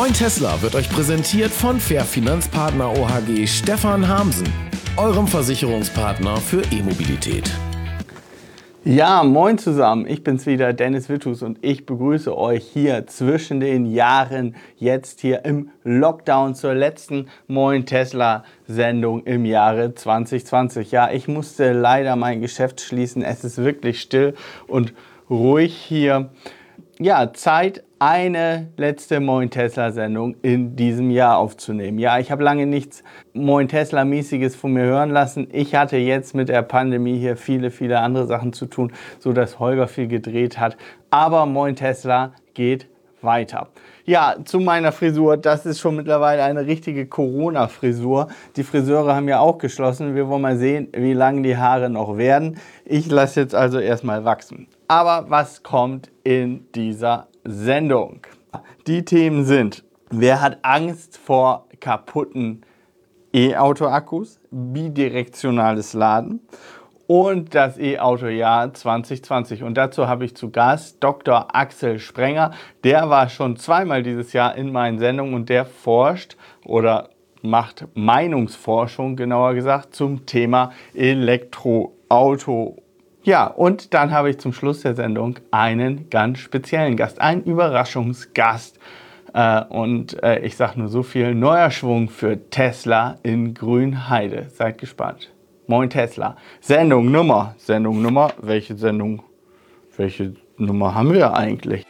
Moin Tesla wird euch präsentiert von Fair Finanzpartner OHG Stefan Hamsen, eurem Versicherungspartner für E-Mobilität. Ja, moin zusammen, ich bin's wieder, Dennis Wittus, und ich begrüße euch hier zwischen den Jahren, jetzt hier im Lockdown zur letzten Moin Tesla Sendung im Jahre 2020. Ja, ich musste leider mein Geschäft schließen, es ist wirklich still und ruhig hier. Ja, Zeit, eine letzte Moin Tesla Sendung in diesem Jahr aufzunehmen. Ja, ich habe lange nichts Moin Tesla mäßiges von mir hören lassen. Ich hatte jetzt mit der Pandemie hier viele andere Sachen zu tun, so dass Holger viel gedreht hat. Aber Moin Tesla geht weiter. Ja, zu meiner Frisur, das ist schon mittlerweile eine richtige Corona-Frisur. Die Friseure haben ja auch geschlossen. Wir wollen mal sehen, wie lang die Haare noch werden. Ich lasse jetzt also erstmal wachsen. Aber was kommt in dieser Sendung? Die Themen sind: Wer hat Angst vor kaputten E-Auto-Akkus, bidirektionales Laden und das E-Auto-Jahr 2020. Und dazu habe ich zu Gast Dr. Axel Sprenger. Der war schon zweimal dieses Jahr in meinen Sendungen und der forscht oder macht Meinungsforschung, genauer gesagt, zum Thema Elektroauto. Ja, und dann habe ich zum Schluss der Sendung einen ganz speziellen Gast, einen Überraschungsgast. Ich sage nur so viel: neuer Schwung für Tesla in Grünheide. Seid gespannt. Moin Tesla. Sendung Nummer. Welche Nummer haben wir eigentlich?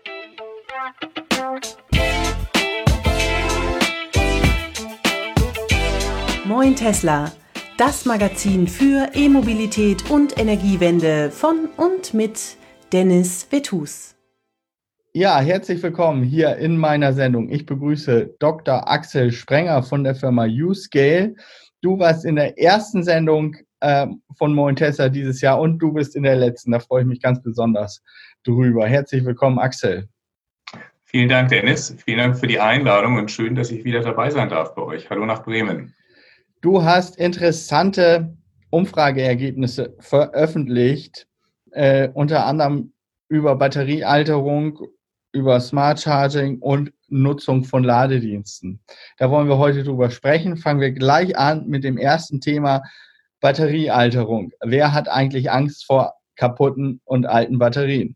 Moin Tesla. Das Magazin für E-Mobilität und Energiewende von und mit Dennis Wittus. Ja, herzlich willkommen hier in meiner Sendung. Ich begrüße Dr. Axel Sprenger von der Firma Uscale. Du warst in der ersten Sendung von Moin Tesla dieses Jahr und du bist in der letzten. Da freue ich mich ganz besonders drüber. Herzlich willkommen, Axel. Vielen Dank, Dennis. Vielen Dank für die Einladung und schön, dass ich wieder dabei sein darf bei euch. Hallo nach Bremen. Du hast interessante Umfrageergebnisse veröffentlicht, unter anderem über Batteriealterung, über Smart Charging und Nutzung von Ladediensten. Da wollen wir heute drüber sprechen. Fangen wir gleich an mit dem ersten Thema: Batteriealterung. Wer hat eigentlich Angst vor kaputten und alten Batterien?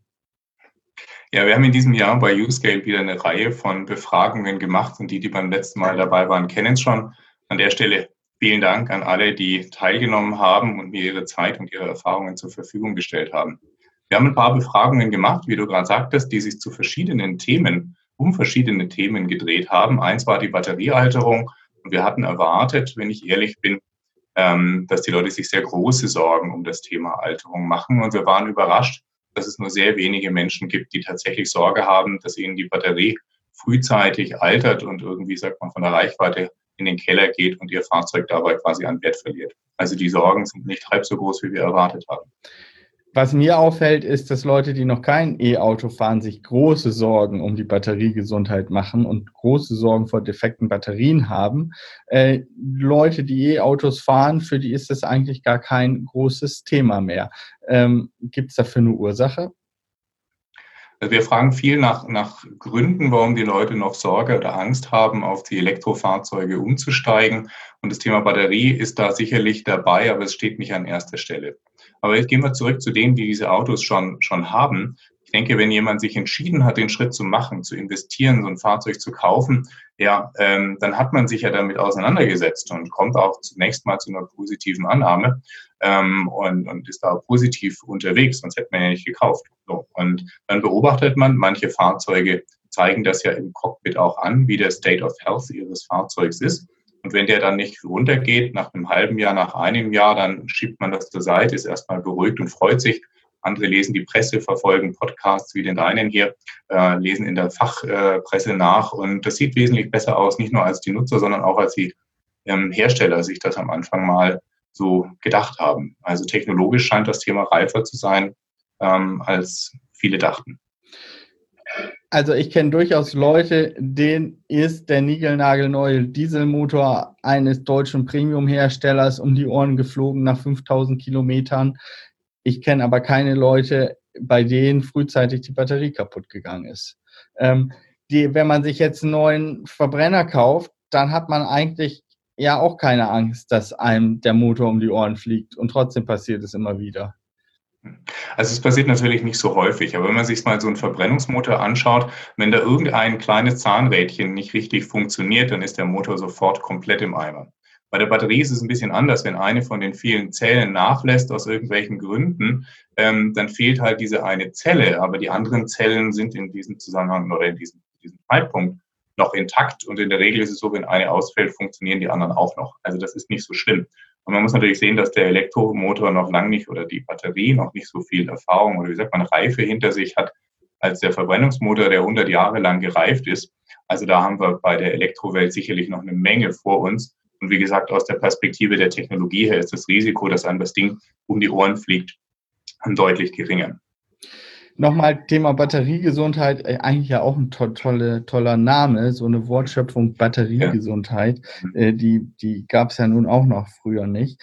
Ja, wir haben in diesem Jahr bei Uscale wieder eine Reihe von Befragungen gemacht und die beim letzten Mal dabei waren, kennen es schon. An der Stelle vielen Dank an alle, die teilgenommen haben und mir ihre Zeit und ihre Erfahrungen zur Verfügung gestellt haben. Wir haben ein paar Befragungen gemacht, wie du gerade sagtest, die sich zu verschiedenen Themen, um verschiedene Themen gedreht haben. Eins war die Batteriealterung und wir hatten erwartet, wenn ich ehrlich bin, dass die Leute sich sehr große Sorgen um das Thema Alterung machen. Und wir waren überrascht, dass es nur sehr wenige Menschen gibt, die tatsächlich Sorge haben, dass ihnen die Batterie frühzeitig altert und irgendwie, sagt man, von der Reichweite in den Keller geht und ihr Fahrzeug dabei quasi an Wert verliert. Also die Sorgen sind nicht halb so groß, wie wir erwartet haben. Was mir auffällt, ist, dass Leute, die noch kein E-Auto fahren, sich große Sorgen um die Batteriegesundheit machen und große Sorgen vor defekten Batterien haben. Leute, die E-Autos fahren, für die ist das eigentlich gar kein großes Thema mehr. Gibt es dafür eine Ursache? Also wir fragen viel nach Gründen, warum die Leute noch Sorge oder Angst haben, auf die Elektrofahrzeuge umzusteigen. Und das Thema Batterie ist da sicherlich dabei, aber es steht nicht an erster Stelle. Aber jetzt gehen wir zurück zu denen, die diese Autos schon haben. Ich denke, wenn jemand sich entschieden hat, den Schritt zu machen, zu investieren, so ein Fahrzeug zu kaufen, ja, dann hat man sich ja damit auseinandergesetzt und kommt auch zunächst mal zu einer positiven Annahme und ist da positiv unterwegs, sonst hätte man ja nicht gekauft. So, und dann beobachtet man, manche Fahrzeuge zeigen das ja im Cockpit auch an, wie der State of Health ihres Fahrzeugs ist. Und wenn der dann nicht runtergeht, nach einem halben Jahr, nach einem Jahr, dann schiebt man das zur Seite, ist erstmal beruhigt und freut sich. Andere lesen die Presse, verfolgen Podcasts wie den deinen hier, lesen in der Fachpresse nach. Und das sieht wesentlich besser aus, nicht nur als die Nutzer, sondern auch als die Hersteller sich das am Anfang mal so gedacht haben. Also technologisch scheint das Thema reifer zu sein, als viele dachten. Also ich kenne durchaus Leute, denen ist der niegelnagelneue Dieselmotor eines deutschen Premium-Herstellers um die Ohren geflogen nach 5000 Kilometern. Ich kenne aber keine Leute, bei denen frühzeitig die Batterie kaputt gegangen ist. wenn man sich jetzt einen neuen Verbrenner kauft, dann hat man eigentlich ja auch keine Angst, dass einem der Motor um die Ohren fliegt und trotzdem passiert es immer wieder. Also es passiert natürlich nicht so häufig, aber wenn man sich mal so einen Verbrennungsmotor anschaut, wenn da irgendein kleines Zahnrädchen nicht richtig funktioniert, dann ist der Motor sofort komplett im Eimer. Bei der Batterie ist es ein bisschen anders. Wenn eine von den vielen Zellen nachlässt aus irgendwelchen Gründen, dann fehlt halt diese eine Zelle, aber die anderen Zellen sind in diesem Zusammenhang oder in diesem Zeitpunkt noch intakt und in der Regel ist es so, wenn eine ausfällt, funktionieren die anderen auch noch. Also das ist nicht so schlimm. Und man muss natürlich sehen, dass der Elektromotor noch lange nicht oder die Batterie noch nicht so viel Erfahrung oder wie sagt man, Reife hinter sich hat, als der Verbrennungsmotor, der 100 Jahre lang gereift ist. Also da haben wir bei der Elektrowelt sicherlich noch eine Menge vor uns. Und wie gesagt, aus der Perspektive der Technologie her ist das Risiko, dass einem das Ding um die Ohren fliegt, deutlich geringer. Nochmal Thema Batteriegesundheit, eigentlich ja auch ein toller Name, so eine Wortschöpfung Batteriegesundheit, die gab es ja nun auch noch früher nicht.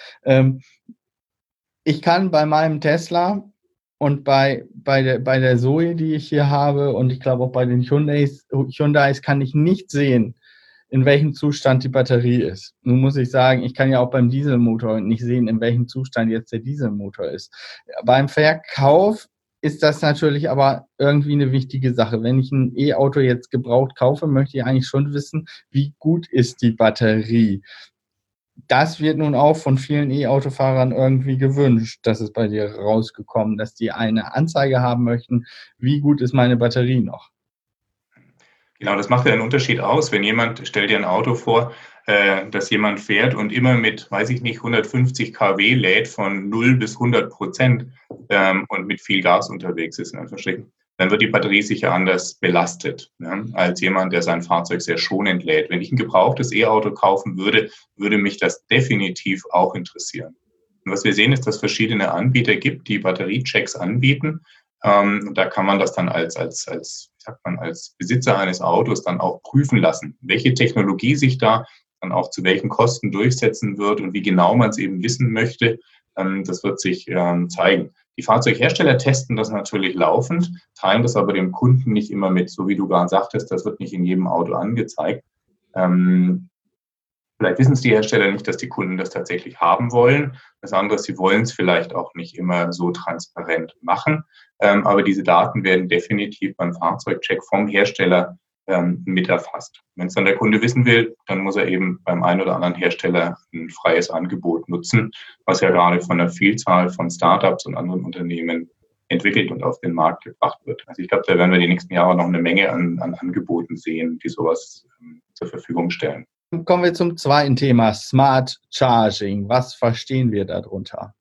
Ich kann bei meinem Tesla und bei der Zoe, die ich hier habe und ich glaube auch bei den Hyundais kann ich nicht sehen, in welchem Zustand die Batterie ist. Nun muss ich sagen, ich kann ja auch beim Dieselmotor nicht sehen, in welchem Zustand jetzt der Dieselmotor ist. Beim Verkauf ist das natürlich aber irgendwie eine wichtige Sache. Wenn ich ein E-Auto jetzt gebraucht kaufe, möchte ich eigentlich schon wissen, wie gut ist die Batterie. Das wird nun auch von vielen E-Autofahrern irgendwie gewünscht. Das ist bei dir rausgekommen, dass die eine Anzeige haben möchten, wie gut ist meine Batterie noch. Genau, das macht ja einen Unterschied aus, wenn jemand, stell dir ein Auto vor, dass jemand fährt und immer mit, weiß ich nicht, 150 kW lädt von 0 bis 100% und mit viel Gas unterwegs ist, in Anführungsstrichen, dann wird die Batterie sicher anders belastet, als jemand, der sein Fahrzeug sehr schonend lädt. Wenn ich ein gebrauchtes E-Auto kaufen würde, würde mich das definitiv auch interessieren. Und was wir sehen, ist, dass es verschiedene Anbieter gibt, die Batteriechecks anbieten. Da kann man das dann als Besitzer eines Autos dann auch prüfen lassen, welche Technologie sich da dann auch zu welchen Kosten durchsetzen wird und wie genau man es eben wissen möchte. Das wird sich zeigen. Die Fahrzeughersteller testen das natürlich laufend, teilen das aber dem Kunden nicht immer mit, so wie du gerade sagtest, das wird nicht in jedem Auto angezeigt. Vielleicht wissen es die Hersteller nicht, dass die Kunden das tatsächlich haben wollen. Das andere ist, sie wollen es vielleicht auch nicht immer so transparent machen. Aber diese Daten werden definitiv beim Fahrzeugcheck vom Hersteller mit erfasst. Wenn es dann der Kunde wissen will, dann muss er eben beim einen oder anderen Hersteller ein freies Angebot nutzen, was ja gerade von einer Vielzahl von Startups und anderen Unternehmen entwickelt und auf den Markt gebracht wird. Also ich glaube, da werden wir die nächsten Jahre noch eine Menge an Angeboten sehen, die sowas zur Verfügung stellen. Kommen wir zum zweiten Thema, Smart Charging. Was verstehen wir darunter?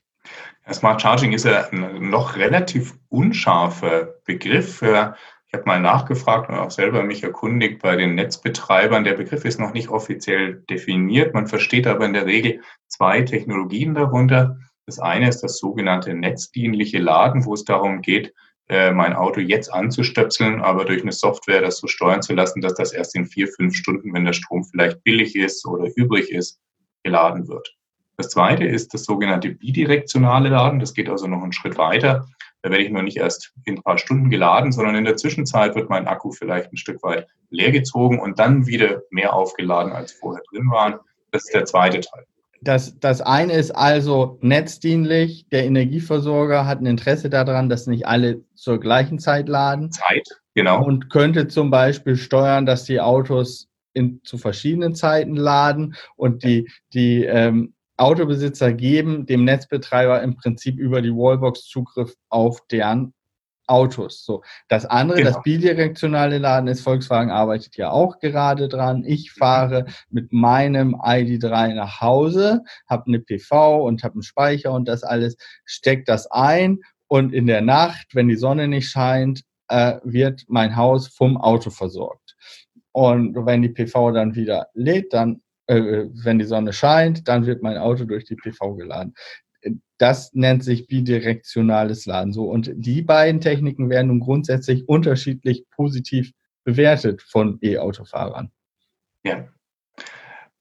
Smart Charging ist ja ein noch relativ unscharfer Begriff. Ich habe mal nachgefragt und auch selber mich erkundigt bei den Netzbetreibern. Der Begriff ist noch nicht offiziell definiert. Man versteht aber in der Regel zwei Technologien darunter. Das eine ist das sogenannte netzdienliche Laden, wo es darum geht, mein Auto jetzt anzustöpseln, aber durch eine Software das so steuern zu lassen, dass das erst in 4-5 Stunden, wenn der Strom vielleicht billig ist oder übrig ist, geladen wird. Das zweite ist das sogenannte bidirektionale Laden. Das geht also noch einen Schritt weiter. Da werde ich noch nicht erst in ein paar Stunden geladen, sondern in der Zwischenzeit wird mein Akku vielleicht ein Stück weit leergezogen und dann wieder mehr aufgeladen, als vorher drin waren. Das ist der zweite Teil. Das eine ist also netzdienlich. Der Energieversorger hat ein Interesse daran, dass nicht alle zur gleichen Zeit laden. Genau. Und könnte zum Beispiel steuern, dass die Autos zu verschiedenen Zeiten laden und die Autobesitzer geben dem Netzbetreiber im Prinzip über die Wallbox Zugriff auf deren Autos. So. Das andere, genau. Das bidirektionale Laden ist, Volkswagen arbeitet ja auch gerade dran. Ich fahre mit meinem ID.3 nach Hause, habe eine PV und habe einen Speicher und das alles, stecke das ein und in der Nacht, wenn die Sonne nicht scheint, wird mein Haus vom Auto versorgt. Und wenn die PV dann wieder lädt, dann wenn die Sonne scheint, dann wird mein Auto durch die PV geladen. Das nennt sich bidirektionales Laden. So. Und die beiden Techniken werden nun grundsätzlich unterschiedlich positiv bewertet von E-Autofahrern. Ja.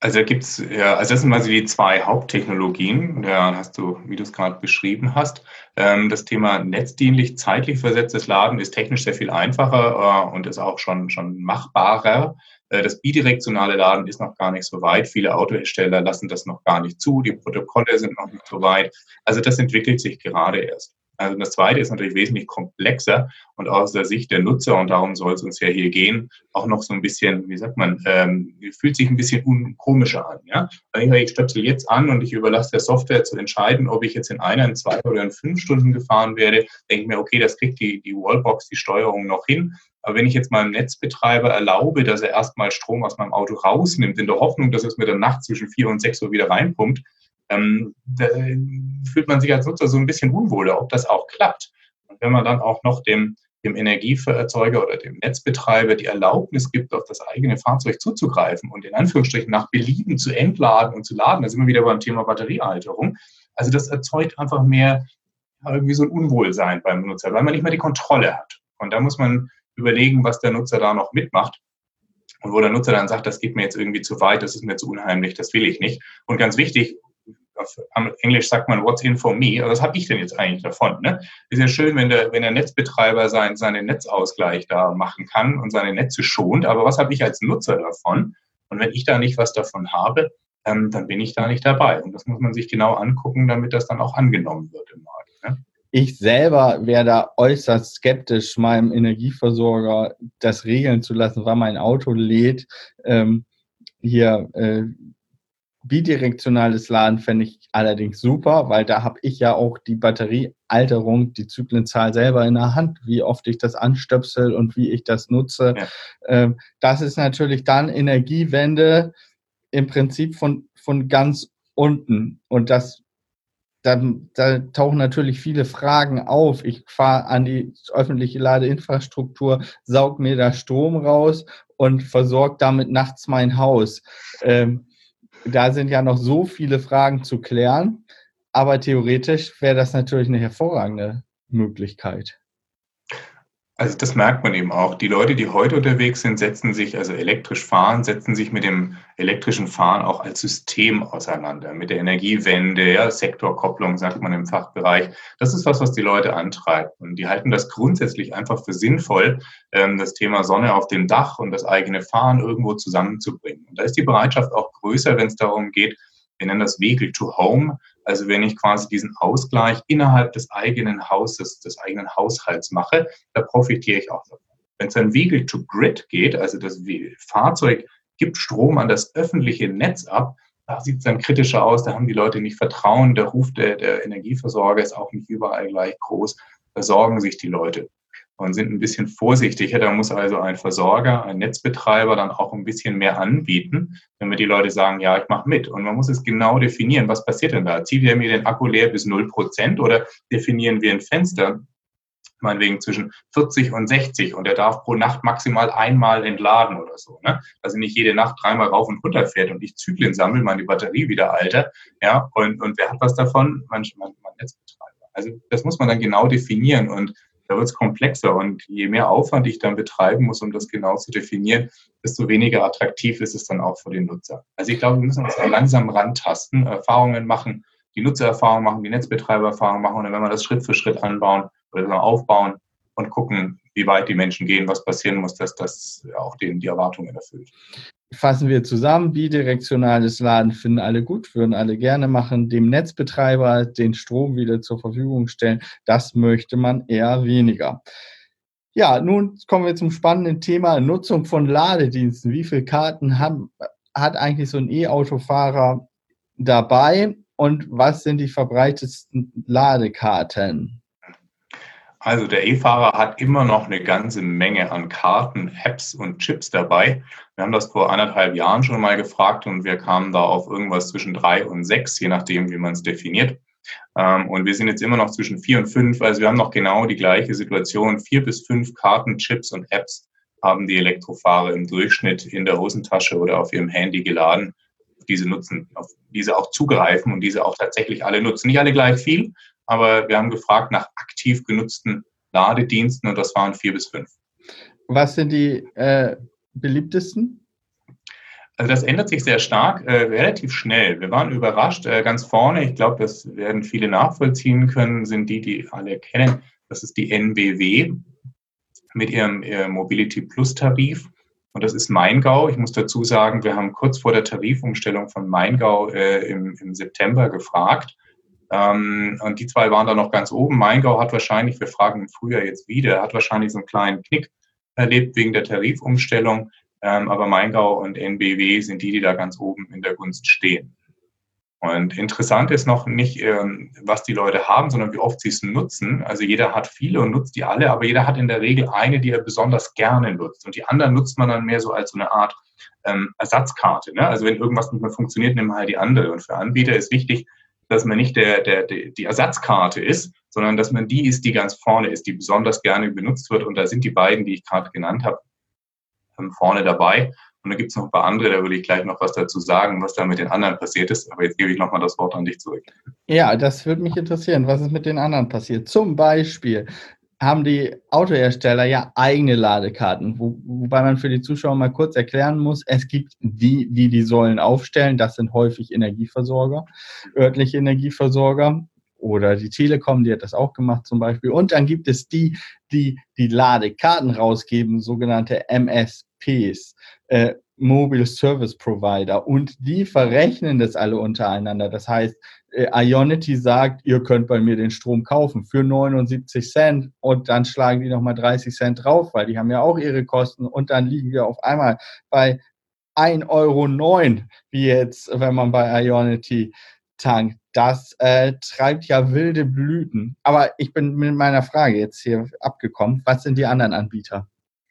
Also da gibt's ja, also das sind mal so die zwei Haupttechnologien. Da hast du, wie du es gerade beschrieben hast, das Thema netzdienlich, zeitlich versetztes Laden ist technisch sehr viel einfacher und ist auch schon machbarer. Das bidirektionale Laden ist noch gar nicht so weit. Viele Autohersteller lassen das noch gar nicht zu. Die Protokolle sind noch nicht so weit. Also das entwickelt sich gerade erst. Also das Zweite ist natürlich wesentlich komplexer und aus der Sicht der Nutzer, und darum soll es uns ja hier gehen, auch noch so ein bisschen, wie sagt man, fühlt sich ein bisschen komischer an. Ja? Ich stöpsel jetzt an und ich überlasse der Software zu entscheiden, ob ich jetzt in 1, in 2 oder in 5 Stunden gefahren werde. Denke ich mir, okay, das kriegt die Wallbox, die Steuerung noch hin. Aber wenn ich jetzt meinem Netzbetreiber erlaube, dass er erstmal Strom aus meinem Auto rausnimmt, in der Hoffnung, dass es mir dann nachts zwischen 4 und 6 Uhr wieder reinpumpt, da fühlt man sich als Nutzer so ein bisschen unwohler, ob das auch klappt. Und wenn man dann auch noch dem Energieerzeuger oder dem Netzbetreiber die Erlaubnis gibt, auf das eigene Fahrzeug zuzugreifen und in Anführungsstrichen nach Belieben zu entladen und zu laden, da sind wir wieder beim Thema Batteriehalterung. Also das erzeugt einfach mehr irgendwie so ein Unwohlsein beim Nutzer, weil man nicht mehr die Kontrolle hat. Und da muss man überlegen, was der Nutzer da noch mitmacht. Und wo der Nutzer dann sagt, das geht mir jetzt irgendwie zu weit, das ist mir zu unheimlich, das will ich nicht. Und ganz wichtig, auf Englisch sagt man, what's in for me? Also was habe ich denn jetzt eigentlich davon? Ne? Ist ja schön, wenn der Netzbetreiber seinen Netzausgleich da machen kann und seine Netze schont, aber was habe ich als Nutzer davon? Und wenn ich da nicht was davon habe, dann bin ich da nicht dabei. Und das muss man sich genau angucken, damit das dann auch angenommen wird im Markt. Ne? Ich selber wäre da äußerst skeptisch, meinem Energieversorger das regeln zu lassen, wann mein Auto lädt. Bidirektionales Laden fände ich allerdings super, weil da habe ich ja auch die Batteriealterung, die Zyklenzahl selber in der Hand, wie oft ich das anstöpsel und wie ich das nutze. Ja. Das ist natürlich dann Energiewende im Prinzip von ganz unten. Und da tauchen natürlich viele Fragen auf. Ich fahre an die öffentliche Ladeinfrastruktur, saug mir da Strom raus und versorge damit nachts mein Haus. Da sind ja noch so viele Fragen zu klären, aber theoretisch wäre das natürlich eine hervorragende Möglichkeit. Also das merkt man eben auch. Die Leute, die heute unterwegs sind, also elektrisch fahren, setzen sich mit dem elektrischen Fahren auch als System auseinander, mit der Energiewende, ja, Sektorkopplung sagt man im Fachbereich. Das ist was die Leute antreibt. Und die halten das grundsätzlich einfach für sinnvoll, das Thema Sonne auf dem Dach und das eigene Fahren irgendwo zusammenzubringen. Und da ist die Bereitschaft auch größer, wenn es darum geht, wir nennen das Vehicle to Home, also wenn ich quasi diesen Ausgleich innerhalb des eigenen Hauses, des eigenen Haushalts mache, da profitiere ich auch davon. Wenn es ein Vehicle to Grid geht, also das Fahrzeug gibt Strom an das öffentliche Netz ab, da sieht es dann kritischer aus, da haben die Leute nicht Vertrauen, der Ruf der Energieversorger ist auch nicht überall gleich groß, da sorgen sich die Leute und sind ein bisschen vorsichtiger. Da muss also ein Versorger, ein Netzbetreiber dann auch ein bisschen mehr anbieten, damit die Leute sagen, ja, ich mache mit. Und man muss es genau definieren, was passiert denn da? Zieht er mir den Akku leer bis 0% oder definieren wir ein Fenster, meinetwegen zwischen 40 und 60 und er darf pro Nacht maximal einmal entladen oder so. Ne? Also nicht jede Nacht 3-mal rauf und runter fährt und ich Zyklen sammle, meine Batterie wieder alter. Ja? Und wer hat was davon? Mein Netzbetreiber. Also das muss man dann genau definieren und da wird es komplexer und je mehr Aufwand ich dann betreiben muss, um das genau zu definieren, desto weniger attraktiv ist es dann auch für den Nutzer. Also ich glaube, wir müssen uns da langsam rantasten, Erfahrungen machen, die Nutzererfahrung machen, die Netzbetreibererfahrung machen und dann werden wir das Schritt für Schritt anbauen oder aufbauen und gucken, wie weit die Menschen gehen, was passieren muss, dass das auch die Erwartungen erfüllt. Fassen wir zusammen, bidirektionales Laden finden alle gut, würden alle gerne machen, dem Netzbetreiber den Strom wieder zur Verfügung stellen, das möchte man eher weniger. Ja, nun kommen wir zum spannenden Thema Nutzung von Ladediensten. Wie viele Karten hat eigentlich so ein E-Autofahrer dabei und was sind die verbreitetsten Ladekarten? Also der E-Fahrer hat immer noch eine ganze Menge an Karten, Apps und Chips dabei. Wir haben das vor 1,5 Jahren schon mal gefragt und wir kamen da auf irgendwas zwischen 3 und 6, je nachdem, wie man es definiert. Und wir sind jetzt immer noch zwischen 4 und 5, also wir haben noch genau die gleiche Situation. 4 bis 5 Karten, Chips und Apps haben die Elektrofahrer im Durchschnitt in der Hosentasche oder auf ihrem Handy geladen. Diese nutzen, auf diese auch zugreifen und diese auch tatsächlich alle nutzen. Nicht alle gleich viel, aber wir haben gefragt nach aktiv genutzten Ladediensten und das waren 4 bis 5. Was sind die beliebtesten? Also das ändert sich sehr stark, relativ schnell. Wir waren überrascht. Ganz vorne, ich glaube, das werden viele nachvollziehen können, sind die alle kennen. Das ist die NBW mit ihrem Mobility Plus Tarif. Und das ist Maingau. Ich muss dazu sagen, wir haben kurz vor der Tarifumstellung von Maingau im September gefragt. Und die zwei waren da noch ganz oben. Maingau hat wahrscheinlich, wir fragen im Frühjahr jetzt wieder, hat wahrscheinlich so einen kleinen Knick erlebt wegen der Tarifumstellung. Aber Maingau und NBW sind die da ganz oben in der Gunst stehen. Und interessant ist noch nicht, was die Leute haben, sondern wie oft sie es nutzen. Also jeder hat viele und nutzt die alle, aber jeder hat in der Regel eine, die er besonders gerne nutzt. Und die anderen nutzt man dann mehr so als so eine Art Ersatzkarte. Ne? Also wenn irgendwas nicht mehr funktioniert, nehmen wir halt die andere. Und für Anbieter ist wichtig, dass man nicht die Ersatzkarte ist, sondern dass man die ist, die ganz vorne ist, die besonders gerne benutzt wird. Und da sind die beiden, die ich gerade genannt habe, vorne dabei. Und da gibt es noch ein paar andere, da würde ich gleich noch was dazu sagen, was da mit den anderen passiert ist. Aber jetzt gebe ich nochmal das Wort an dich zurück. Ja, das würde mich interessieren, was ist mit den anderen passiert. Zum Beispiel haben die Autohersteller ja eigene Ladekarten, wobei man für die Zuschauer mal kurz erklären muss, es gibt die Säulen aufstellen, das sind häufig Energieversorger, örtliche Energieversorger. Oder die Telekom, die hat das auch gemacht zum Beispiel. Und dann gibt es die Ladekarten rausgeben, sogenannte MSPs, Mobile Service Provider. Und die verrechnen das alle untereinander. Das heißt, Ionity sagt, ihr könnt bei mir den Strom kaufen für 79 Cent und dann schlagen die nochmal 30 Cent drauf, weil die haben ja auch ihre Kosten. Und dann liegen wir auf einmal bei 1,09 Euro, wie jetzt, wenn man bei Ionity tankt. Das treibt ja wilde Blüten. Aber ich bin mit meiner Frage jetzt hier abgekommen. Was sind die anderen Anbieter?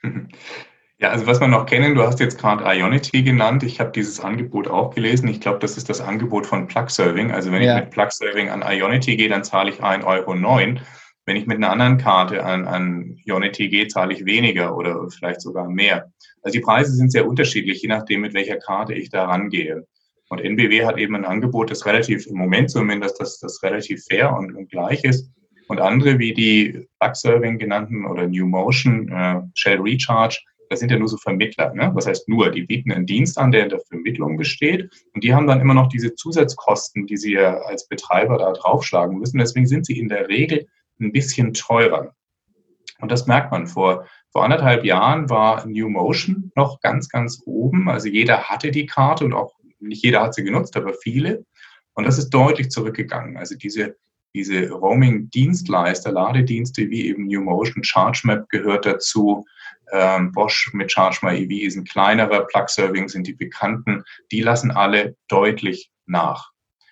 Ja, also was wir noch kennen, du hast jetzt gerade Ionity genannt. Ich habe dieses Angebot auch gelesen. Ich glaube, das ist das Angebot von Plugserving. Also wenn ich mit Plugserving an Ionity gehe, dann zahle ich 1,09 Euro. Wenn ich mit einer anderen Karte an Ionity gehe, zahle ich weniger oder vielleicht sogar mehr. Also die Preise sind sehr unterschiedlich, je nachdem, mit welcher Karte ich da rangehe. Und NBW hat eben ein Angebot, das relativ, im Moment zumindest, das relativ fair und gleich ist. Und andere, wie die Plugserving genannten oder New Motion, Shell Recharge, das sind ja nur so Vermittler. Ne? Was heißt nur? Die bieten einen Dienst an, der in der Vermittlung besteht. Und die haben dann immer noch diese Zusatzkosten, die sie ja als Betreiber da draufschlagen müssen. Deswegen sind sie in der Regel ein bisschen teurer. Und das merkt man. Vor 1,5 Jahren war New Motion noch ganz, ganz oben. Also jeder hatte die Karte und auch nicht jeder hat sie genutzt, aber viele. Und das ist deutlich zurückgegangen. Also diese Roaming-Dienstleister, Ladedienste wie eben New Motion, ChargeMap gehört dazu. Bosch mit ChargeMyEV ist ein kleinerer, Plugserving sind die bekannten. Die lassen alle deutlich nach.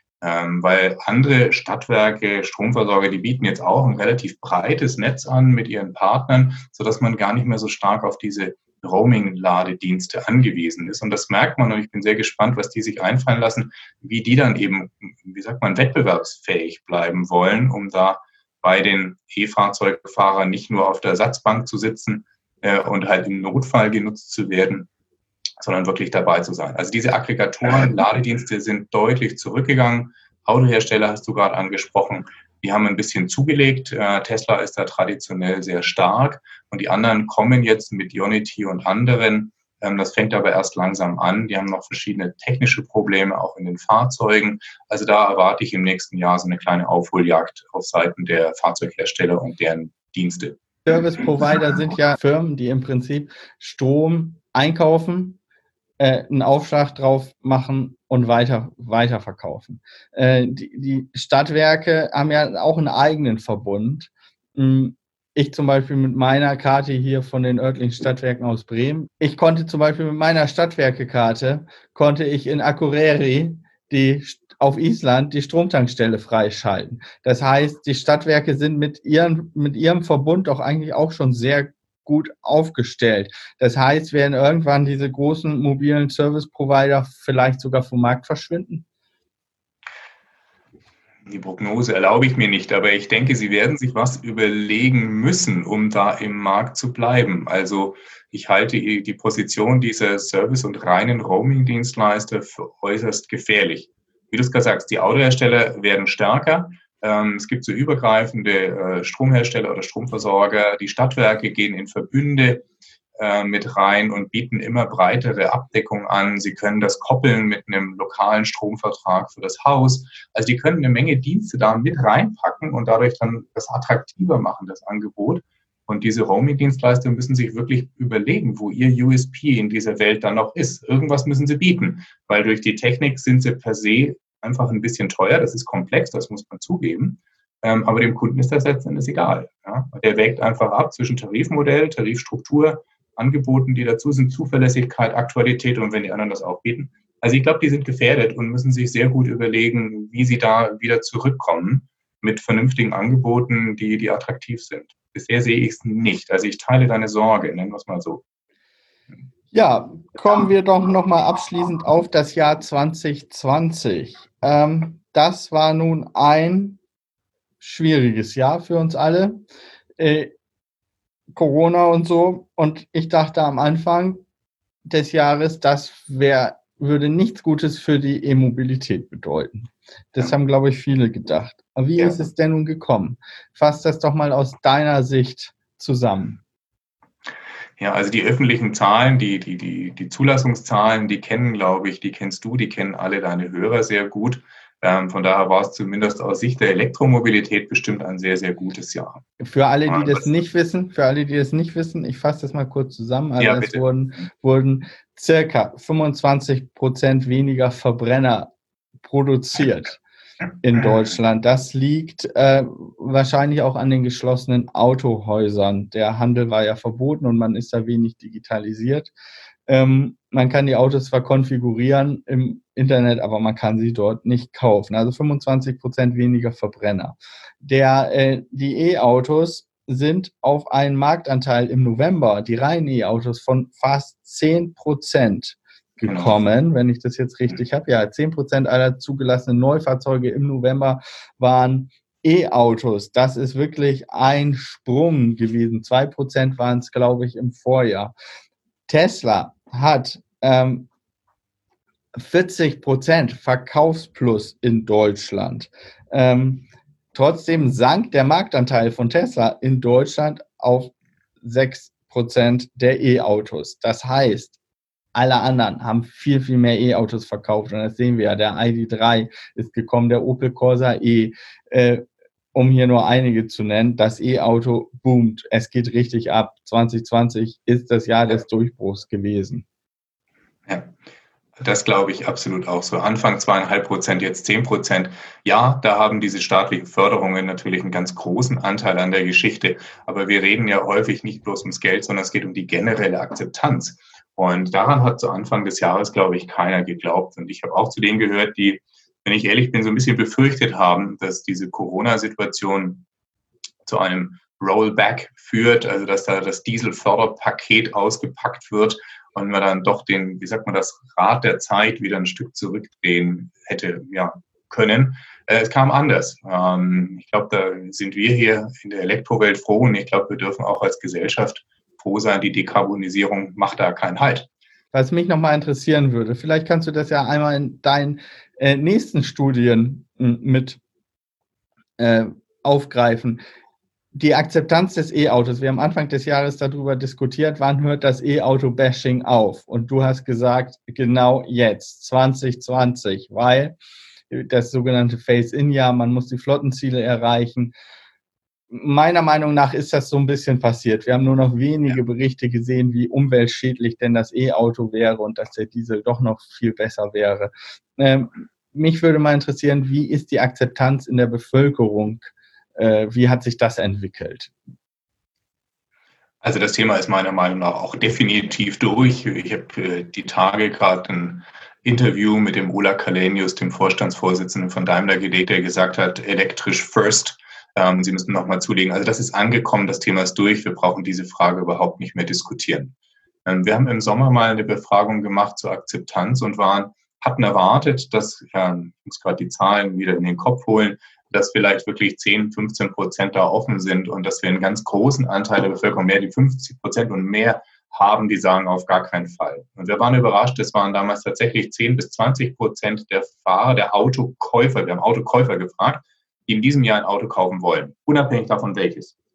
Weil andere Stadtwerke, Stromversorger, die bieten jetzt auch ein relativ breites Netz an mit ihren Partnern, sodass man gar nicht mehr so stark auf diese Roaming-Ladedienste angewiesen ist. Und das merkt man, und ich bin sehr gespannt, was die sich einfallen lassen, wie die dann eben, wie sagt man, wettbewerbsfähig bleiben wollen, um da bei den E-Fahrzeugfahrern nicht nur auf der Ersatzbank zu sitzen und halt im Notfall genutzt zu werden, sondern wirklich dabei zu sein. Also diese Aggregatoren, Ladedienste sind deutlich zurückgegangen. Autohersteller hast du gerade angesprochen. Die haben ein bisschen zugelegt. Tesla ist da traditionell sehr stark. Und die anderen kommen jetzt mit Ionity und anderen. Das fängt aber erst langsam an. Die haben noch verschiedene technische Probleme, auch in den Fahrzeugen. Also da erwarte ich im nächsten Jahr so eine kleine Aufholjagd auf Seiten der Fahrzeughersteller und deren Dienste. Service Provider sind ja Firmen, die im Prinzip Strom einkaufen, einen Aufschlag drauf machen und weiterverkaufen. Die Stadtwerke haben ja auch einen eigenen Verbund. Ich zum Beispiel mit meiner Karte hier von den örtlichen Stadtwerken aus Bremen. Ich konnte zum Beispiel mit meiner Stadtwerke-Karte, konnte ich in Akureyri auf Island die Stromtankstelle freischalten. Das heißt, die Stadtwerke sind mit ihrem Verbund doch eigentlich auch schon sehr gut aufgestellt. Das heißt, werden irgendwann diese großen mobilen Service-Provider vielleicht sogar vom Markt verschwinden? Die Prognose erlaube ich mir nicht, aber ich denke, sie werden sich was überlegen müssen, um da im Markt zu bleiben. Also ich halte die Position dieser Service- und reinen Roaming-Dienstleister für äußerst gefährlich. Wie du es gerade sagst, die Autohersteller werden stärker. Es gibt so übergreifende Stromhersteller oder Stromversorger. Die Stadtwerke gehen in Verbünde. mit rein und bieten immer breitere Abdeckung an. Sie können das koppeln mit einem lokalen Stromvertrag für das Haus. Also die können eine Menge Dienste da mit reinpacken und dadurch dann das attraktiver machen, das Angebot. Und diese Roaming-Dienstleister müssen sich wirklich überlegen, wo ihr USP in dieser Welt dann noch ist. Irgendwas müssen sie bieten, weil durch die Technik sind sie per se einfach ein bisschen teuer. Das ist komplex, das muss man zugeben. Aber dem Kunden ist das letzten Endes egal. Ja? Der wägt einfach ab zwischen Tarifmodell, Tarifstruktur, Angeboten, die dazu sind, Zuverlässigkeit, Aktualität und wenn die anderen das auch bieten. Also ich glaube, die sind gefährdet und müssen sich sehr gut überlegen, wie sie da wieder zurückkommen mit vernünftigen Angeboten, die attraktiv sind. Bisher sehe ich es nicht. Also ich teile deine Sorge, nennen wir es mal so. Ja, kommen wir doch nochmal abschließend auf das Jahr 2020. Das war nun ein schwieriges Jahr für uns alle. Corona und so. Und ich dachte am Anfang des Jahres, das würde nichts Gutes für die E-Mobilität bedeuten. Das haben, glaube ich, viele gedacht. Aber wie ist es denn nun gekommen? Fass das doch mal aus deiner Sicht zusammen. Ja, also die öffentlichen Zahlen, die Zulassungszahlen, die kennen, glaube ich, die kennst du, die kennen alle deine Hörer sehr gut. Von daher war es zumindest aus Sicht der Elektromobilität bestimmt ein sehr, sehr gutes Jahr. Für alle, die das nicht wissen, ich fasse das mal kurz zusammen. Also es wurden circa 25% weniger Verbrenner produziert in Deutschland. Das liegt wahrscheinlich auch an den geschlossenen Autohäusern. Der Handel war ja verboten und man ist da wenig digitalisiert. Man kann die Autos zwar konfigurieren im Internet, aber man kann sie dort nicht kaufen. Also 25% weniger Verbrenner. Die E-Autos sind auf einen Marktanteil im November, die reinen E-Autos, von fast 10% gekommen, wenn ich das jetzt richtig habe. Ja, 10% aller zugelassenen Neufahrzeuge im November waren E-Autos. Das ist wirklich ein Sprung gewesen. 2% waren es, glaube ich, im Vorjahr. Tesla hat 40% Verkaufsplus in Deutschland. Trotzdem sank der Marktanteil von Tesla in Deutschland auf 6% der E-Autos. Das heißt, alle anderen haben viel, viel mehr E-Autos verkauft. Und das sehen wir ja. Der ID.3 ist gekommen, der Opel Corsa E, um hier nur einige zu nennen. Das E-Auto boomt. Es geht richtig ab. 2020 ist das Jahr des Durchbruchs gewesen. Ja, das glaube ich absolut auch so. Anfang 2,5%, jetzt 10%. Ja, da haben diese staatlichen Förderungen natürlich einen ganz großen Anteil an der Geschichte. Aber wir reden ja häufig nicht bloß ums Geld, sondern es geht um die generelle Akzeptanz. Und daran hat zu Anfang des Jahres, glaube ich, keiner geglaubt. Und ich habe auch zu denen gehört, die, wenn ich ehrlich bin, so ein bisschen befürchtet haben, dass diese Corona-Situation zu einem Rollback führt, also dass da das Dieselförderpaket ausgepackt wird und man dann doch das Rad der Zeit wieder ein Stück zurückdrehen hätte können. Es kam anders. Ich glaube, da sind wir hier in der Elektrowelt froh und ich glaube, wir dürfen auch als Gesellschaft froh sein, die Dekarbonisierung macht da keinen Halt. Was mich nochmal interessieren würde, vielleicht kannst du das ja einmal in deinen nächsten Studien mit aufgreifen. Die Akzeptanz des E-Autos. Wir haben Anfang des Jahres darüber diskutiert, wann hört das E-Auto-Bashing auf? Und du hast gesagt, genau jetzt, 2020, weil das sogenannte Phase-in-Jahr, man muss die Flottenziele erreichen. Meiner Meinung nach ist das so ein bisschen passiert. Wir haben nur noch wenige Berichte gesehen, wie umweltschädlich denn das E-Auto wäre und dass der Diesel doch noch viel besser wäre. Mich würde mal interessieren, wie ist die Akzeptanz in der Bevölkerung? Wie hat sich das entwickelt? Also das Thema ist meiner Meinung nach auch definitiv durch. Ich habe die Tage gerade ein Interview mit dem Ola Källenius, dem Vorstandsvorsitzenden von Daimler, gedreht, der gesagt hat, elektrisch first. Sie müssen nochmal zulegen. Also das ist angekommen, das Thema ist durch. Wir brauchen diese Frage überhaupt nicht mehr diskutieren. Wir haben im Sommer mal eine Befragung gemacht zur Akzeptanz und hatten erwartet, dass, ich muss gerade die Zahlen wieder in den Kopf holen, dass vielleicht wirklich 10-15% da offen sind und dass wir einen ganz großen Anteil der Bevölkerung, mehr die 50% und mehr haben, die sagen auf gar keinen Fall. Und wir waren überrascht, es waren damals tatsächlich 10-20% der Fahrer, der Autokäufer, wir haben Autokäufer gefragt, die in diesem Jahr ein Auto kaufen wollen, unabhängig davon welches.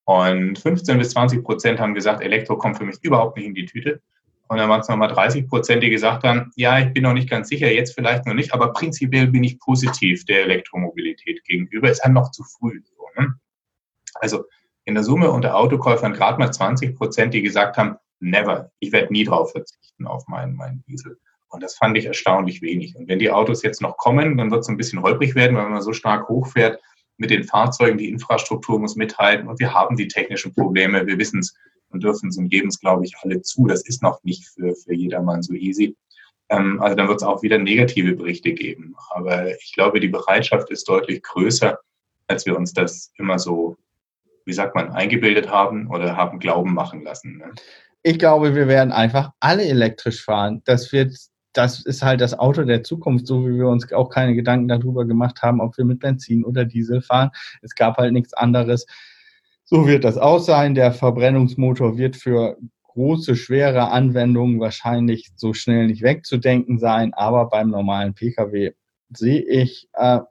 Und 15-20% haben gesagt, Elektro kommt für mich überhaupt nicht in die Tüte. Und dann waren es nochmal 30%, die gesagt haben, ja, ich bin noch nicht ganz sicher, jetzt vielleicht noch nicht, aber prinzipiell bin ich positiv der Elektromobilität gegenüber. Ist halt noch zu früh. So, ne? Also in der Summe unter Autokäufern gerade mal 20%, die gesagt haben, never, ich werde nie drauf verzichten auf meinen Diesel. Und das fand ich erstaunlich wenig. Und wenn die Autos jetzt noch kommen, dann wird es ein bisschen holprig werden, weil man so stark hochfährt mit den Fahrzeugen, die Infrastruktur muss mithalten und wir haben die technischen Probleme, wir wissen es und dürfen es und geben es, glaube ich, alle zu. Das ist noch nicht für jedermann so easy. Also dann wird es auch wieder negative Berichte geben. Aber ich glaube, die Bereitschaft ist deutlich größer, als wir uns das immer so, wie sagt man, eingebildet haben oder haben glauben machen lassen. Ne? Ich glaube, wir werden einfach alle elektrisch fahren. Das ist halt das Auto der Zukunft, so wie wir uns auch keine Gedanken darüber gemacht haben, ob wir mit Benzin oder Diesel fahren. Es gab halt nichts anderes. So wird das auch sein. Der Verbrennungsmotor wird für große, schwere Anwendungen wahrscheinlich so schnell nicht wegzudenken sein, aber beim normalen Pkw sehe ich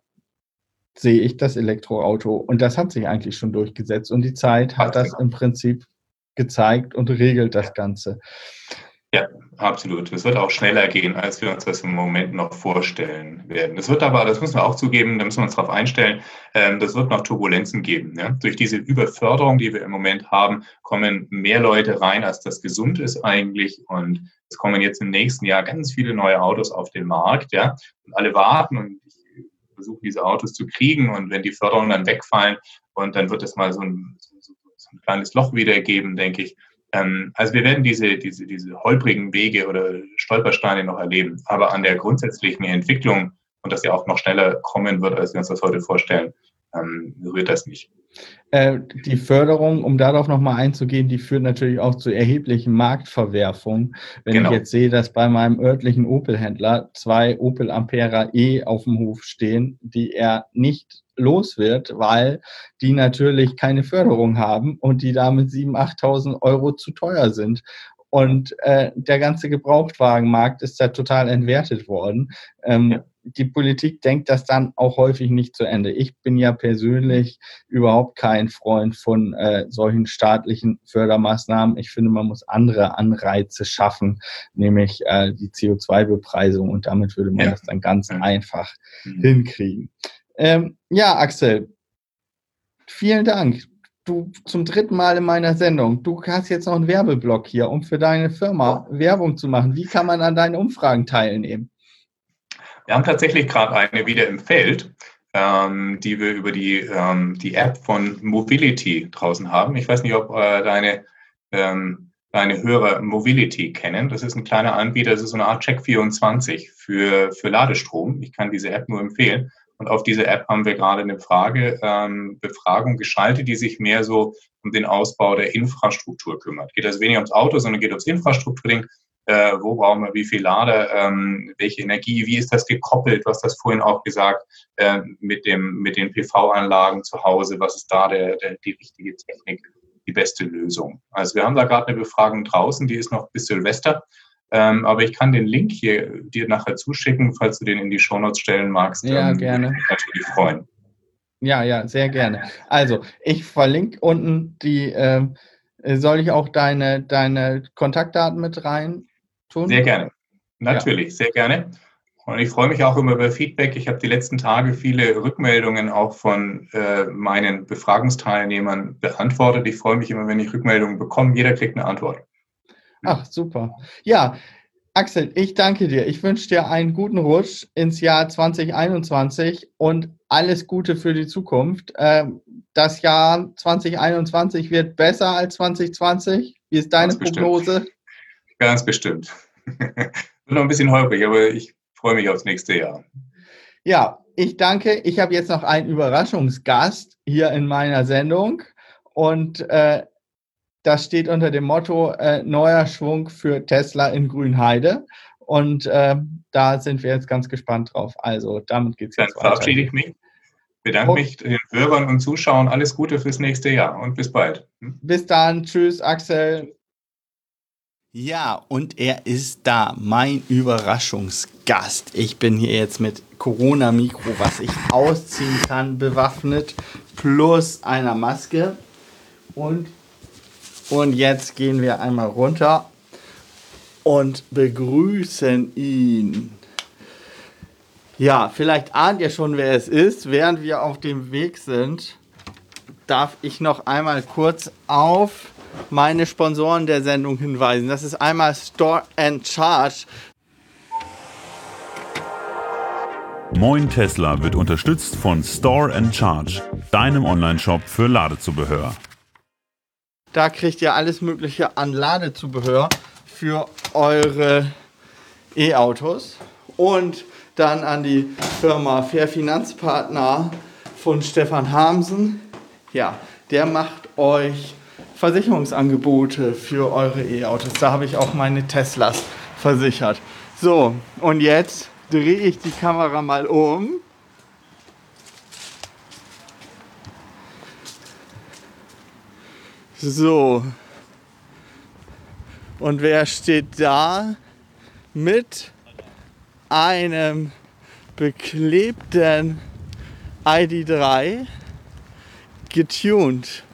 das Elektroauto und das hat sich eigentlich schon durchgesetzt und die Zeit hat das im Prinzip gezeigt und regelt das Ganze. Ja, absolut. Es wird auch schneller gehen, als wir uns das im Moment noch vorstellen werden. Das wird aber, das müssen wir auch zugeben, da müssen wir uns darauf einstellen, das wird noch Turbulenzen geben. Ja? Durch diese Überförderung, die wir im Moment haben, kommen mehr Leute rein, als das gesund ist eigentlich. Und es kommen jetzt im nächsten Jahr ganz viele neue Autos auf den Markt. Ja? Und alle warten und versuchen, diese Autos zu kriegen. Und wenn die Förderungen dann wegfallen, und dann wird es mal so ein kleines Loch wieder geben, denke ich. Also wir werden diese holprigen Wege oder Stolpersteine noch erleben, aber an der grundsätzlichen Entwicklung und dass sie auch noch schneller kommen wird, als wir uns das heute vorstellen, rührt das nicht. Die Förderung, um darauf nochmal einzugehen, die führt natürlich auch zu erheblichen Marktverwerfungen. Wenn ich jetzt sehe, dass bei meinem örtlichen Opel-Händler 2 Opel Ampera E auf dem Hof stehen, die er nicht los wird, weil die natürlich keine Förderung haben und die damit 7.000, 8.000 Euro zu teuer sind. Und der ganze Gebrauchtwagenmarkt ist da total entwertet worden. Die Politik denkt das dann auch häufig nicht zu Ende. Ich bin ja persönlich überhaupt kein Freund von solchen staatlichen Fördermaßnahmen. Ich finde, man muss andere Anreize schaffen, nämlich die CO2-Bepreisung und damit würde man das dann ganz einfach hinkriegen. Ja, Axel, vielen Dank. Du zum 3. Mal in meiner Sendung. Du hast jetzt noch einen Werbeblock hier, um für deine Firma Werbung zu machen. Wie kann man an deinen Umfragen teilnehmen? Wir haben tatsächlich gerade eine wieder im Feld, die wir über die App von Mobility draußen haben. Ich weiß nicht, ob deine Hörer Mobility kennen. Das ist ein kleiner Anbieter, das ist so eine Art Check24 für Ladestrom. Ich kann diese App nur empfehlen. Und auf diese App haben wir gerade eine Befragung geschaltet, die sich mehr so um den Ausbau der Infrastruktur kümmert. Geht also weniger ums Auto, sondern geht ums Infrastrukturding. Wo brauchen wir wie viel Lader, welche Energie, wie ist das gekoppelt, du hast das vorhin auch gesagt, mit den PV-Anlagen zu Hause, was ist da die richtige Technik, die beste Lösung. Also wir haben da gerade eine Befragung draußen, die ist noch bis Silvester. Aber ich kann den Link hier dir nachher zuschicken, falls du den in die Shownotes stellen magst. Ja, gerne. Würde mich natürlich freuen. Ja, sehr gerne. Also, ich verlinke unten soll ich auch deine Kontaktdaten mit rein tun? Sehr gerne. Natürlich, sehr gerne. Und ich freue mich auch immer über Feedback. Ich habe die letzten Tage viele Rückmeldungen auch von meinen Befragungsteilnehmern beantwortet. Ich freue mich immer, wenn ich Rückmeldungen bekomme. Jeder kriegt eine Antwort. Ach, super. Ja, Axel, ich danke dir. Ich wünsche dir einen guten Rutsch ins Jahr 2021 und alles Gute für die Zukunft. Das Jahr 2021 wird besser als 2020. Wie ist deine Prognose? Ganz bestimmt. Wird noch ein bisschen holprig, aber ich freue mich aufs nächste Jahr. Ja, ich danke. Ich habe jetzt noch einen Überraschungsgast hier in meiner Sendung und das steht unter dem Motto neuer Schwung für Tesla in Grünheide. Und da sind wir jetzt ganz gespannt drauf. Also damit geht es jetzt weiter. Dann verabschiede ich mich. Bedanke mich den Hörern und Zuschauern. Alles Gute fürs nächste Jahr und bis bald. Bis dann. Tschüss, Axel. Ja, und er ist da, mein Überraschungsgast. Ich bin hier jetzt mit Corona-Mikro, was ich ausziehen kann, bewaffnet, plus einer Maske. Und jetzt gehen wir einmal runter und begrüßen ihn. Ja, vielleicht ahnt ihr schon, wer es ist. Während wir auf dem Weg sind, darf ich noch einmal kurz auf meine Sponsoren der Sendung hinweisen. Das ist einmal Store and Charge. Moin Tesla wird unterstützt von Store and Charge, deinem Online-Shop für Ladezubehör. Da kriegt ihr alles Mögliche an Ladezubehör für eure E-Autos. Und dann an die Firma Fair Finanzpartner von Stefan Hamsen. Ja, der macht euch Versicherungsangebote für eure E-Autos. Da habe ich auch meine Teslas versichert. So, und jetzt drehe ich die Kamera mal um. So. Und wer steht da mit einem beklebten ID.3? Getuntes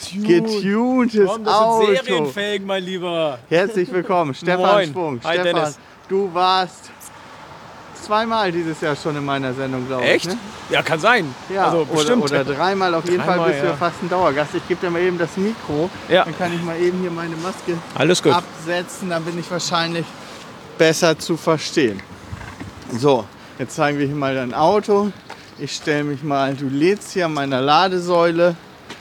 Auto. Serienfähig, mein Lieber. Herzlich willkommen, Stefan Moin. Schwung. Hi, Stefan, Dennis. du warst zweimal dieses Jahr schon in meiner Sendung, glaube ich. Echt? Ne? Ja, kann sein. Ja, also bestimmt. oder dreimal. Auf jeden Fall Dreimal, bist du ja ja. fast ein Dauergast. Ich gebe dir mal eben das Mikro. Ja. Dann kann ich mal eben hier meine Maske Alles gut. absetzen. Dann bin ich wahrscheinlich besser zu verstehen. So, jetzt zeigen wir hier mal dein Auto. Ich stelle mich mal, du lädst hier an meiner Ladesäule.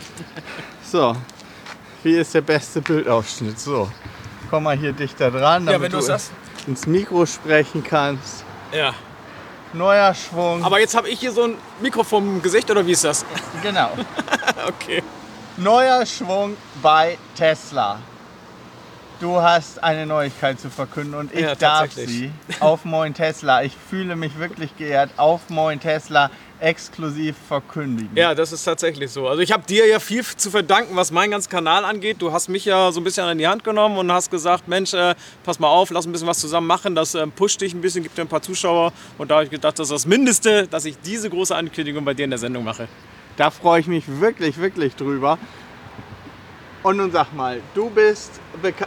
So, wie ist der beste Bildausschnitt? So, komm mal hier dichter dran, damit wenn du es sagst. ins Mikro sprechen kannst. Ja. Neuer Schwung. Aber jetzt habe ich hier so ein Mikrofon im Gesicht, oder wie ist das? Genau. Okay. Neuer Schwung bei Tesla. Du hast eine Neuigkeit zu verkünden und ich Ja, darf tatsächlich. sie auf Moin Tesla. Ich fühle mich wirklich geehrt, auf Moin Tesla exklusiv verkündigen. Ja, das ist tatsächlich so. Also ich habe dir ja viel zu verdanken, was meinen ganzen Kanal angeht. Du hast mich ja so ein bisschen an die Hand genommen und hast gesagt, Mensch, pass mal auf, lass ein bisschen was zusammen machen. Das pusht dich ein bisschen, gibt dir ein paar Zuschauer. Und da habe ich gedacht, das ist das Mindeste, dass ich diese große Ankündigung bei dir in der Sendung mache. Da freue ich mich wirklich, wirklich drüber. Und nun sag mal, du bist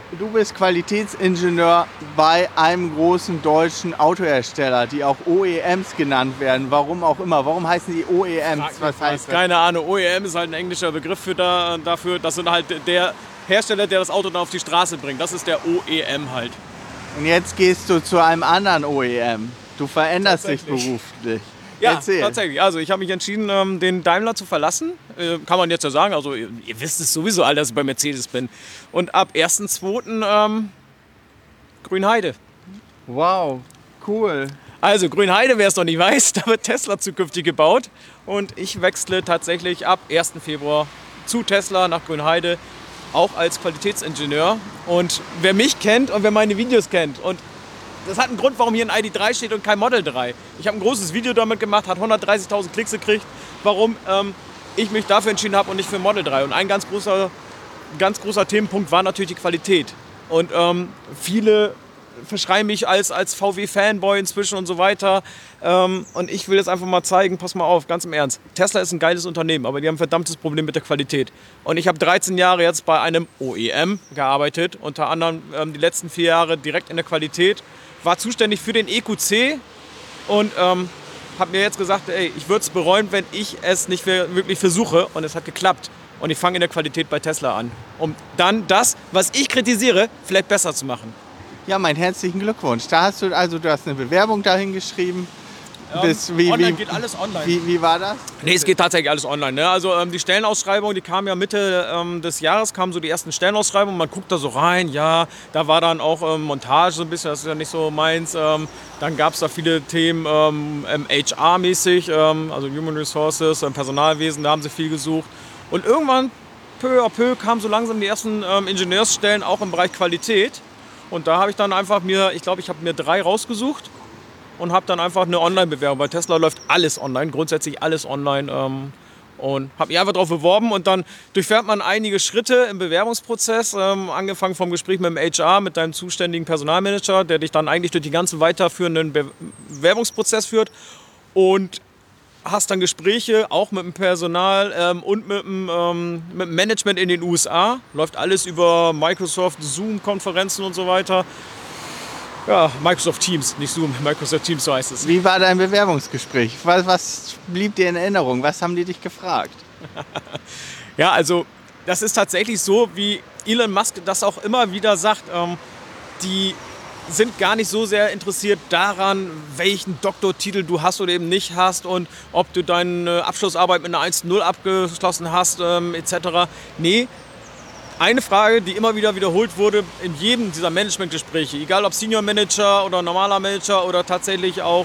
Qualitätsingenieur bei einem großen deutschen Autohersteller, die auch OEMs genannt werden. Warum auch immer. Warum heißen die OEMs? Was heißt das? Keine Ahnung. OEM ist halt ein englischer Begriff dafür. Das sind halt der Hersteller, der das Auto dann auf die Straße bringt. Das ist der OEM halt. Und jetzt gehst du zu einem anderen OEM. Du veränderst dich Tatsächlich. beruflich. Ja, Erzähl. tatsächlich. Also ich habe mich entschieden, den Daimler zu verlassen. Kann man jetzt ja sagen. Also ihr wisst es sowieso alle, dass ich bei Mercedes bin. Und ab 1.2. Grünheide. Wow, cool. Also Grünheide, wer es noch nicht weiß, da wird Tesla zukünftig gebaut. Und ich wechsle tatsächlich ab 1. Februar zu Tesla nach Grünheide, auch als Qualitätsingenieur. Und wer mich kennt und wer meine Videos kennt, und das hat einen Grund, warum hier ein ID.3 steht und kein Model 3. Ich habe ein großes Video damit gemacht, hat 130.000 Klicks gekriegt, warum ich mich dafür entschieden habe und nicht für Model 3. Und ein ganz großer Themenpunkt war natürlich die Qualität. Und viele verschreien mich als VW-Fanboy inzwischen und so weiter. Und ich will jetzt einfach mal zeigen, pass mal auf, ganz im Ernst. Tesla ist ein geiles Unternehmen, aber die haben ein verdammtes Problem mit der Qualität. Und ich habe 13 Jahre jetzt bei einem OEM gearbeitet, unter anderem die letzten 4 Jahre direkt in der Qualität. War zuständig für den EQC und habe mir jetzt gesagt, ey, ich würde es bereuen, wenn ich es nicht wirklich versuche. Und es hat geklappt. Und ich fange in der Qualität bei Tesla an, um dann das, was ich kritisiere, vielleicht besser zu machen. Ja, meinen herzlichen Glückwunsch. Da hast du hast eine Bewerbung dahin geschrieben. Online geht alles online. Wie war das? Nee, es geht tatsächlich alles online. Ne? Also die Stellenausschreibung, die kam ja Mitte des Jahres, kamen so die ersten Stellenausschreibungen. Man guckt da so rein, ja, da war dann auch Montage so ein bisschen, das ist ja nicht so meins. Dann gab es da viele Themen HR-mäßig, also Human Resources, Personalwesen, da haben sie viel gesucht. Und irgendwann, peu à peu, kamen so langsam die ersten Ingenieursstellen auch im Bereich Qualität. Und da habe ich dann einfach ich habe mir 3 rausgesucht. Und habe dann einfach eine Online-Bewerbung. Bei Tesla läuft alles online, grundsätzlich alles online. Und habe mich einfach darauf beworben und dann durchfährt man einige Schritte im Bewerbungsprozess. Angefangen vom Gespräch mit dem HR, mit deinem zuständigen Personalmanager, der dich dann eigentlich durch den ganzen weiterführenden Bewerbungsprozess führt. Und hast dann Gespräche, auch mit dem Personal und mit dem Management in den USA. Läuft alles über Microsoft, Zoom-Konferenzen und so weiter. Ja, Microsoft Teams, nicht Zoom, Microsoft Teams, so heißt es. Wie war dein Bewerbungsgespräch? Was blieb dir in Erinnerung? Was haben die dich gefragt? Ja, also das ist tatsächlich so, wie Elon Musk das auch immer wieder sagt. Die sind gar nicht so sehr interessiert daran, welchen Doktortitel du hast oder eben nicht hast und ob du deine Abschlussarbeit mit einer 1.0 abgeschlossen hast, etc. Nee, eine Frage, die immer wieder wiederholt wurde in jedem dieser Managementgespräche, egal ob Senior Manager oder normaler Manager oder tatsächlich auch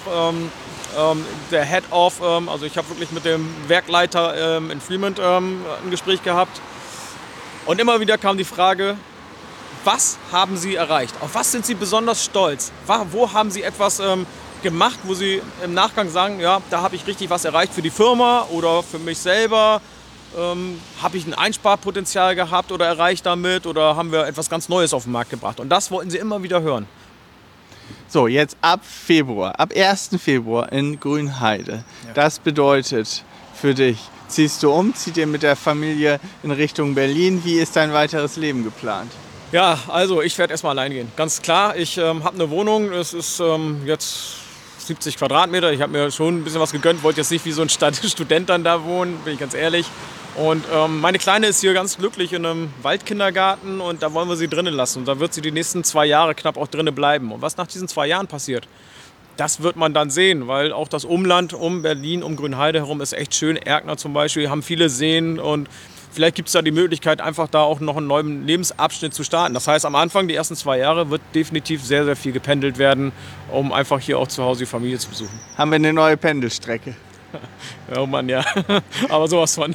der Head of, also ich habe wirklich mit dem Werkleiter in Fremont ein Gespräch gehabt und immer wieder kam die Frage, was haben Sie erreicht? Auf was sind Sie besonders stolz? Wo haben Sie etwas gemacht, wo Sie im Nachgang sagen, ja, da habe ich richtig was erreicht für die Firma oder für mich selber? Habe ich ein Einsparpotenzial gehabt oder erreicht damit? Oder haben wir etwas ganz Neues auf den Markt gebracht? Und das wollten Sie immer wieder hören. So, jetzt ab 1. Februar in Grünheide. Ja. Das bedeutet für dich, ziehst du um, zieht ihr mit der Familie in Richtung Berlin? Wie ist dein weiteres Leben geplant? Ja, also ich werde erstmal allein gehen. Ganz klar, ich habe eine Wohnung, es ist jetzt 70 Quadratmeter. Ich habe mir schon ein bisschen was gegönnt, wollte jetzt nicht wie so ein Student dann da wohnen, bin ich ganz ehrlich. Und meine Kleine ist hier ganz glücklich in einem Waldkindergarten und da wollen wir sie drinnen lassen. Und da wird sie die nächsten 2 Jahre knapp auch drinnen bleiben. Und was nach diesen 2 Jahren passiert, das wird man dann sehen, weil auch das Umland um Berlin, um Grünheide herum ist echt schön. Erkner zum Beispiel, haben viele Seen und vielleicht gibt es da die Möglichkeit, einfach da auch noch einen neuen Lebensabschnitt zu starten. Das heißt, am Anfang, die ersten 2 Jahre, wird definitiv sehr, sehr viel gependelt werden, um einfach hier auch zu Hause die Familie zu besuchen. Haben wir eine neue Pendelstrecke? Oh Mann, ja. Aber sowas von.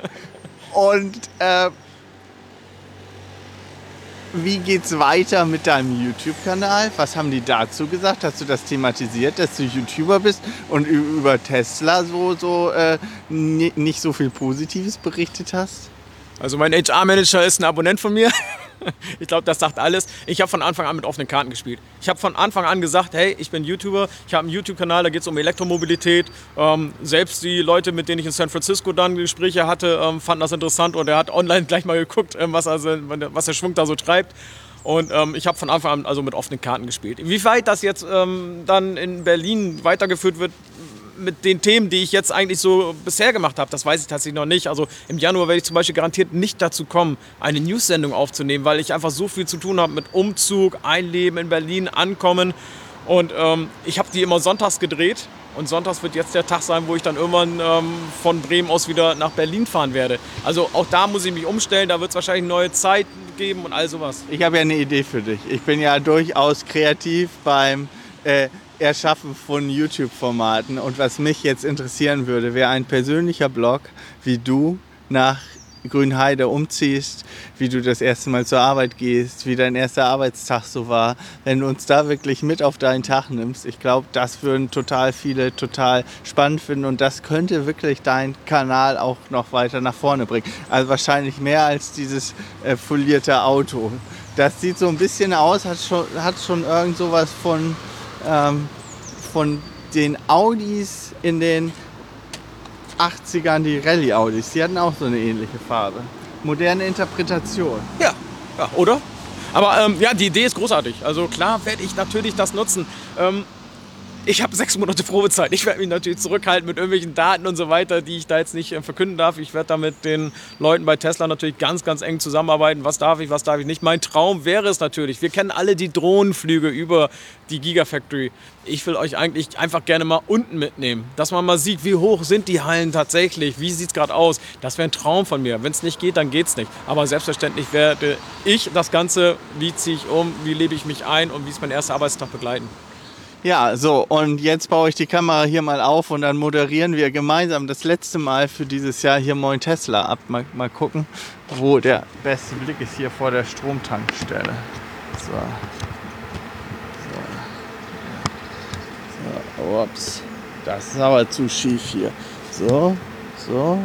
Und wie geht's weiter mit deinem YouTube-Kanal? Was haben die dazu gesagt? Hast du das thematisiert, dass du YouTuber bist und über Tesla nicht so viel Positives berichtet hast? Also mein HR-Manager ist ein Abonnent von mir. Ich glaube, das sagt alles. Ich habe von Anfang an mit offenen Karten gespielt. Ich habe von Anfang an gesagt, hey, ich bin YouTuber, ich habe einen YouTube-Kanal, da geht es um Elektromobilität. Selbst die Leute, mit denen ich in San Francisco dann Gespräche hatte, fanden das interessant und er hat online gleich mal geguckt, was der Schwung da so treibt. Und ich habe von Anfang an also mit offenen Karten gespielt. Inwieweit das jetzt dann in Berlin weitergeführt wird, mit den Themen, die ich jetzt eigentlich so bisher gemacht habe, das weiß ich tatsächlich noch nicht. Also im Januar werde ich zum Beispiel garantiert nicht dazu kommen, eine News-Sendung aufzunehmen, weil ich einfach so viel zu tun habe mit Umzug, Einleben in Berlin, Ankommen. Und ich habe die immer sonntags gedreht. Und sonntags wird jetzt der Tag sein, wo ich dann irgendwann von Bremen aus wieder nach Berlin fahren werde. Also auch da muss ich mich umstellen, da wird es wahrscheinlich neue Zeit geben und all sowas. Ich habe ja eine Idee für dich. Ich bin ja durchaus kreativ beim Erschaffen von YouTube-Formaten. Und was mich jetzt interessieren würde, wäre ein persönlicher Blog, wie du nach Grünheide umziehst, wie du das erste Mal zur Arbeit gehst, wie dein erster Arbeitstag so war. Wenn du uns da wirklich mit auf deinen Tag nimmst, ich glaube, das würden total viele total spannend finden und das könnte wirklich deinen Kanal auch noch weiter nach vorne bringen. Also wahrscheinlich mehr als dieses folierte Auto. Das sieht so ein bisschen aus, hat schon irgend sowas von den Audis in den 80ern, die Rallye-Audis. Die hatten auch so eine ähnliche Farbe. Moderne Interpretation. Ja, oder? Aber ja, die Idee ist großartig. Also klar werde ich natürlich das nutzen. Ich habe 6 Monate Probezeit. Ich werde mich natürlich zurückhalten mit irgendwelchen Daten und so weiter, die ich da jetzt nicht verkünden darf. Ich werde da mit den Leuten bei Tesla natürlich ganz, ganz eng zusammenarbeiten. Was darf ich nicht? Mein Traum wäre es natürlich. Wir kennen alle die Drohnenflüge über die Gigafactory. Ich will euch eigentlich einfach gerne mal unten mitnehmen, dass man mal sieht, wie hoch sind die Hallen tatsächlich, wie sieht es gerade aus. Das wäre ein Traum von mir. Wenn es nicht geht, dann geht es nicht. Aber selbstverständlich werde ich das Ganze, wie ziehe ich um, wie lebe ich mich ein und wie ist mein erster Arbeitstag begleiten. Ja, so, und jetzt baue ich die Kamera hier mal auf und dann moderieren wir gemeinsam das letzte Mal für dieses Jahr hier Moin Tesla ab. Mal gucken, wo der beste Blick ist, hier vor der Stromtankstelle. So, ups, das ist aber zu schief hier. So. So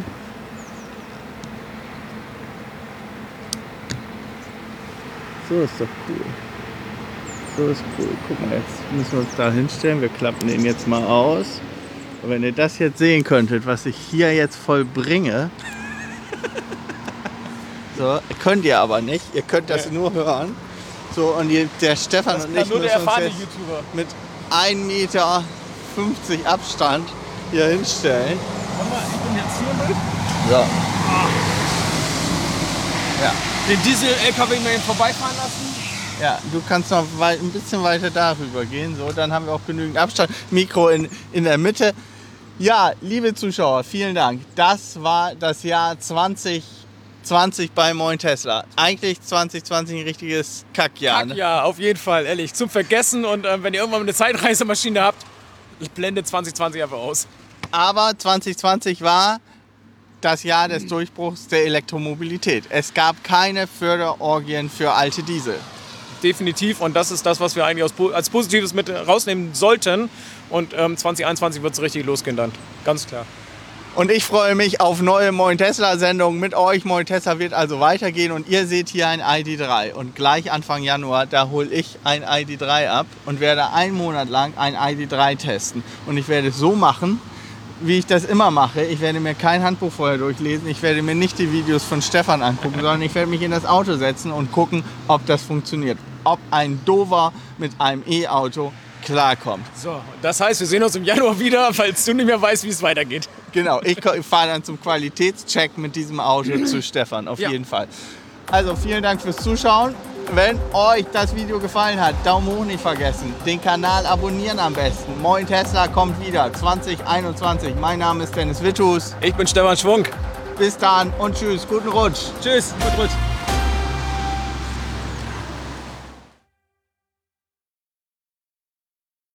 ist doch cool. So ist cool. Guck mal, jetzt müssen wir uns da hinstellen. Wir klappen den jetzt mal aus. Wenn ihr das jetzt sehen könntet, was ich hier jetzt vollbringe. So, könnt ihr aber nicht. Ihr könnt das nur hören. So, und der Stefan und ich müssen uns jetzt mit 1,50 Meter Abstand hier hinstellen. Warte mal, ich bin jetzt hier mit. So. Ja. Den Diesel-LKW mal vorbeifahren lassen. Ja, du kannst noch ein bisschen weiter darüber gehen. So, dann haben wir auch genügend Abstand. Mikro in der Mitte. Ja, liebe Zuschauer, vielen Dank. Das war das Jahr 2020 bei Moin Tesla. Eigentlich 2020 ein richtiges Kackjahr. Ne? Ja, auf jeden Fall, ehrlich. Zum Vergessen. Und wenn ihr irgendwann eine Zeitreisemaschine habt, blendet 2020 einfach aus. Aber 2020 war das Jahr des Durchbruchs der Elektromobilität. Es gab keine Förderorgien für alte Diesel. Definitiv. Und das ist das, was wir eigentlich als Positives mit rausnehmen sollten. Und 2021 wird es richtig losgehen dann. Ganz klar. Und ich freue mich auf neue Moin Tesla Sendungen mit euch. Moin Tesla wird also weitergehen und ihr seht hier ein ID.3. Und gleich Anfang Januar, da hole ich ein ID.3 ab und werde einen Monat lang ein ID.3 testen. Und ich werde es so machen, wie ich das immer mache. Ich werde mir kein Handbuch vorher durchlesen. Ich werde mir nicht die Videos von Stefan angucken, sondern ich werde mich in das Auto setzen und gucken, ob das funktioniert. Ob ein Dover mit einem E-Auto klarkommt. So, das heißt, wir sehen uns im Januar wieder, falls du nicht mehr weißt, wie es weitergeht. Genau, ich fahre dann zum Qualitätscheck mit diesem Auto zu Stefan, auf jeden Fall. Also vielen Dank fürs Zuschauen. Wenn euch das Video gefallen hat, Daumen hoch nicht vergessen. Den Kanal abonnieren am besten. Moin Tesla kommt wieder 2021. Mein Name ist Dennis Witthus. Ich bin Stefan Schwung. Bis dann und tschüss. Guten Rutsch. Tschüss, guten Rutsch.